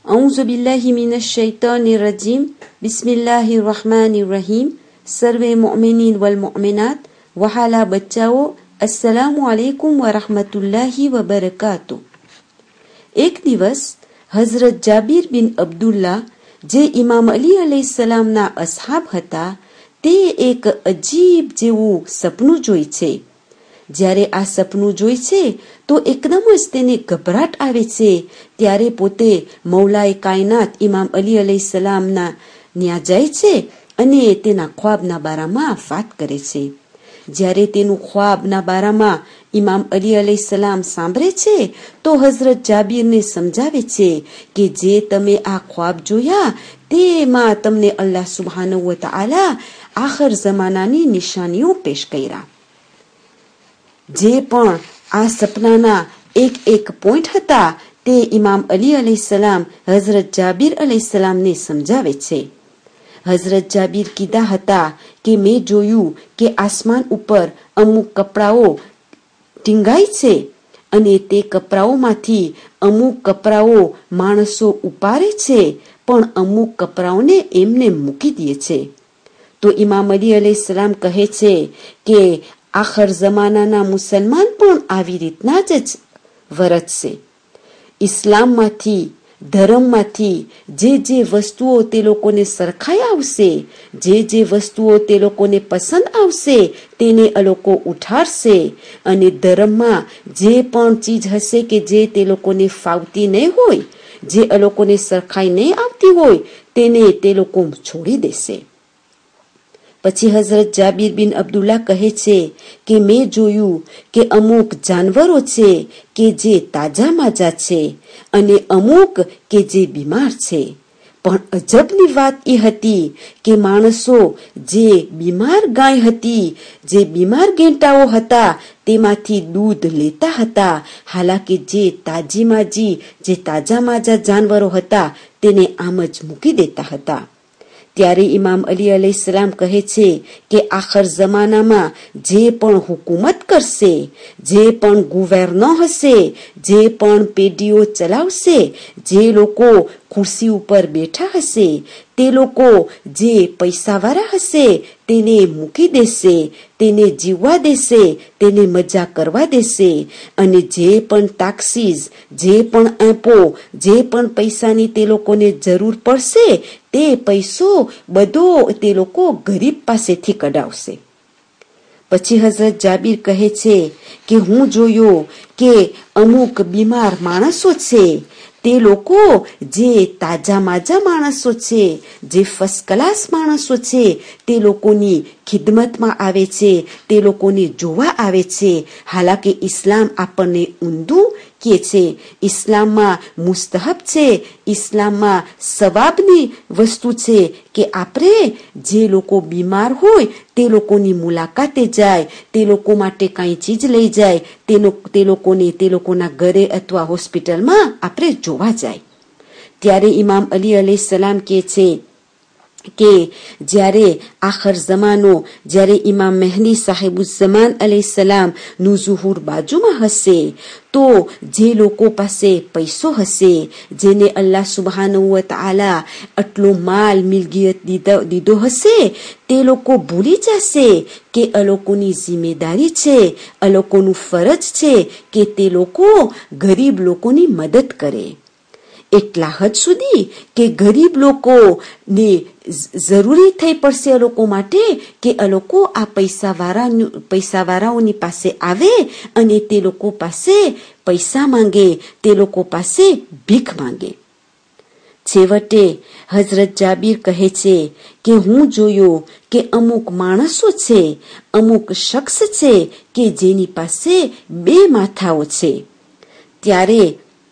औज़ु बिल्लाहि मिनश शैतानिर रजीम बिस्मिल्लाहिर रहमानिर रहीम। सर्वे मोमिनीन वल मोमिनात वहाला बच्चाओ अस्सलामु अलैकुम व रहमतुल्लाहि व बरकातुह। एक દિવસ હઝરત જાબીર બિન અબ્દુલ્લા જે ઇમામ અલી અલૈહિસ્સલામના અસહાબ હતા તે એક અજીબ જેવું સપનું જોઈ છે। જ્યારે આ સપનું જોઈ છે તો એકદમ જ તેને ગભરાટ આવે છે। ત્યારે પોતે મૌલાએ કાયનાત ઇમામ અલી અલૈહિસ્સલામના ન્યા જાય છે અને તેના ખ્વાબના બારામાં વાત કરે છે। જ્યારે તેનું ખ્વાબના બારામાં ઇમામ અલી અલૈહિસ્સલામ સાંભળે છે તો હઝરત જાબીરને સમજાવે છે કે જે તમે આ ખ્વાબ જોયા તેમાં તમને અલ્લાહ સુબ્હાનહુ વ તઆલા આખર જમાનાની નિશાનીઓ પેશ કર્યા। જે પણ આ સપનાના એક પોઈન્ટ હતા તે ઇમામ અલી અલૈહિસ્સલામ હઝરત જાબીર અલૈહિસ્સલામને સમજાવે છે। હઝરત જાબીર કીધા હતા કે મેં જોયું કે આસમાન ઉપર અમુક કપડાઓ ટીંગાય છે અને તે કપડાઓમાંથી અમુક કપડાઓ માણસો ઉપાડે છે પણ અમુક કપડાઓને એમને મૂકી દે છે। તો ઇમામ અલી અલૈહિસ્સલામ કહે છે કે આખર જમાનાના મુસલમાન પણ આવી રીતના જ વર્તશે। ઇસ્લામમાંથી ધર્મમાંથી જે વસ્તુઓ તે લોકોને સરખાઈ આવશે, જે વસ્તુઓ તે લોકોને પસંદ આવશે તેને એ લોકો ઉઠાડશે અને ધર્મમાં જે પણ ચીજ હશે કે જે તે લોકોને ફાવતી નહીં હોય, જે એ લોકોને સરખાઈ નહીં આવતી હોય તેને તે લોકો છોડી દેશે। પછી હઝરત જાબીર બિન અબ્દુલ્લા કહે છે કે મેં જોયું કે અમુક જાનવરો છે કે જે તાજા માજા છે અને અમુક કે જે બીમાર છે। પણ અજબની વાત એ હતી કે માણસો જે બીમાર ગાય હતી, જે બીમાર ગેંટાઓ હતા તેમાંથી દૂધ લેતા હતા, હાલાકી જે તાજી માજી જે તાજા માજા જાનવરો હતા તેને આમ જ મૂકી દેતા હતા। ત્યારે ઇમામ અલી અલૈહિસ્સલામ કહે છે કે આખર જમાનામાં જે પણ હુકુમત કરશે, જે પણ ગુવર્નર હશે, જે પણ પેઢીઓ ચલાવશે, જે લોકો ખુરશી ઉપર બેઠા હશે તે લોકો જે પૈસાવાળા હશે તેને મૂકી દેશે, તેને જીવવા દેશે, તેને મજા કરવા દેશે અને જે પણ ટેક્સીસ, જે પણ એપો, જે પણ પૈસાની તે લોકોને જરૂર પડશે તે પૈસો બધો તે લોકો ગરીબ પાસેથી કઢાવશે। પછી હઝરત જાબીર કહે છે કે હું જોયો કે અમુક બીમાર માણસો છે તે લોકો જે તાજા માજા માણસો છે, જે ફર્સ્ટ ક્લાસ માણસો છે તે લોકોની ખિદમતમાં આવે છે, તે લોકોને જોવા આવે છે। હાલાકી ઇસ્લામ આપણને ઊંધું કહે છે, ઇસ્લામમાં મુસ્તહબ છે, ઇસ્લામમાં સવાબની વસ્તુ છે કે આપણે જે લોકો બીમાર હોય તે લોકોની મુલાકાતે જાય, તે લોકો માટે કાંઈ ચીજ લઈ જાય, તે લોકોને તે લોકોના ઘરે અથવા હોસ્પિટલમાં આપણે જોવા જાય। ત્યારે ઇમામ અલી અલૈહિસ્સલામ કહે છે કે જ્યારે આખર જમાનો, જ્યારે ઇમામ મહેદી સાહિબુઝ્ઝમાન અલૈહિસ્સલામ નું ઝુહુર બાજુમાં હશે તો જે લોકો પાસે પૈસો હશે, જેને અલ્લાહ સુબ્હાનહુ વ તઆલા આટલો માલ મિલકિયત દીધો હશે તે લોકો ભૂલી જશે કે એ લોકોની જિમ્મેદારી છે, એ લોકોનું ફરજ છે કે તે લોકો ગરીબ લોકોની મદદ કરે। એટલા હદ સુધી કે ગરીબ લોકોને જરૂરી થઈ પડશે એ લોકો માટે કે એ લોકો આ પૈસાવાળાઓની પાસે આવે અને તે લોકો પાસે પૈસા માંગે, તે લોકો પાસે ભીખ માંગે। છેવટે હઝરત જાબીર કહે છે કે હું જોયો કે અમુક માણસો છે, અમુક શખ્સ છે કે જેની પાસે બે માથાઓ છે। ત્યારે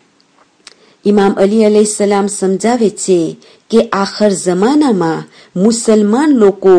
ઇમામ અલી અલૈહિસ્સલામ સમજાવે છે કે આખર જમાનામાં મુસલમાન લોકો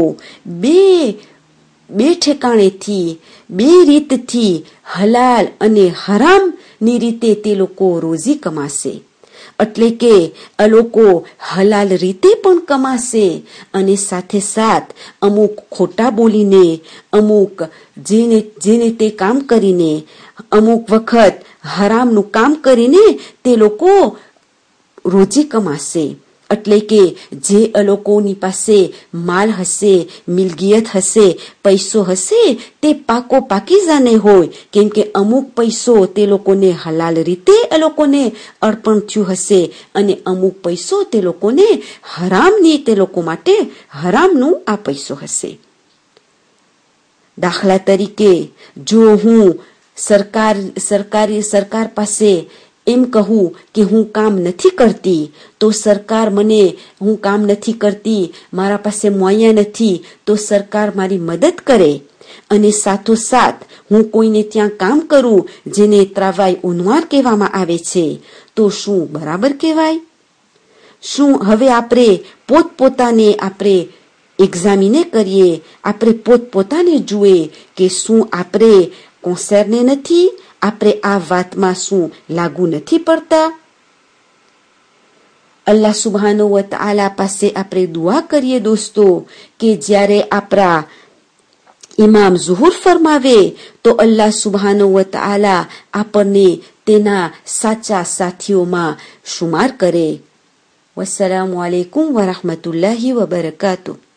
બે ઠેકાણેથી, બે રીતથી હલાલ અને હરામની રીતે તે લોકો રોજી કમાશે। એટલે કે એ લોકો હલાલ રીતે પણ કમાશે અને સાથે સાથ અમુક ખોટા બોલીને, અમુક જેને તે કામ કરીને, અમુક વખત હરામનું કામ કરીને તે લોકો રોજી કમાશે. એટલે કે જે લોકોની પાસે માલ હશે, મિલકિયત હશે, પૈસો હશે તે પાકો પાકીઝા નહીં હોય, કેમ કે અમુક પૈસો તે લોકોને હલાલ રીતે લોકોને અર્પણ થયું હશે અને અમુક પૈસો તે લોકોને હરામની તે લોકો માટે હરામનું આ પૈસો હશે. દાખલા તરીકે જો હું સરકાર પાસે એમ કહું કે હું કામ નથી કરતી, તો સરકાર મને હું કામ નથી કરતી, મારા પાસે મોયા નથી, તો સરકાર મારી મદદ કરે અને સાથોસાથ હું કોઈને ત્યાં કામ કરું જેને ત્રાવાય ઉનવાર કહેવામાં આવે છે, તો શું બરાબર કહેવાય? શું હવે આપણે પોતપોતાને આપણે એક્ઝામિને કરીએ, આપણે પોતપોતાને જુએ કે શું આપણે કોન્સર્ને નથી, આપણે આ વાતમાં શું લાગુ નથી પડતા? અલ્લાહ સુબ્હાનહુ વ તઆલા પાસે આપણે દુઆ કરીએ દોસ્તો કે જ્યારે આપણા ઇમામ ઝુહુર ફરમાવે તો અલ્લાહ સુબ્હાનહુ વ તઆલા આપણને તેના સાચા સાથીઓમાં શુમાર કરે. વસ્સલામુ અલૈકુમ વ રહમતુલ્લાહિ વ બરકાતુહુ.